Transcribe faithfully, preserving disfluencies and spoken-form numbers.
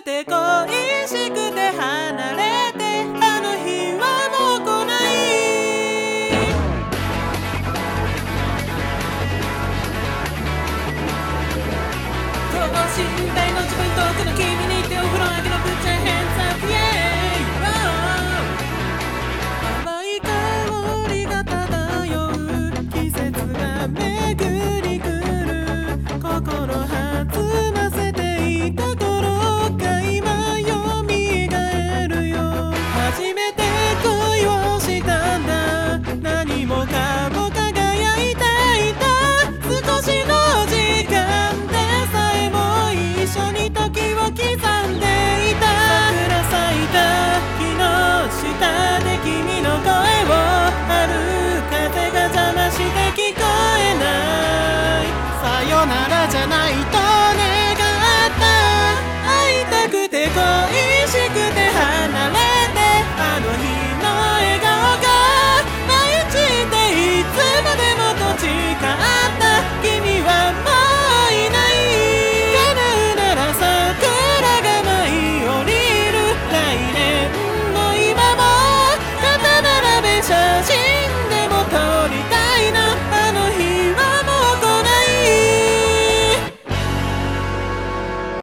くて恋しくて離れてあの日はもう来ない等身大の自分とこの君に手を振るわけの Put your hands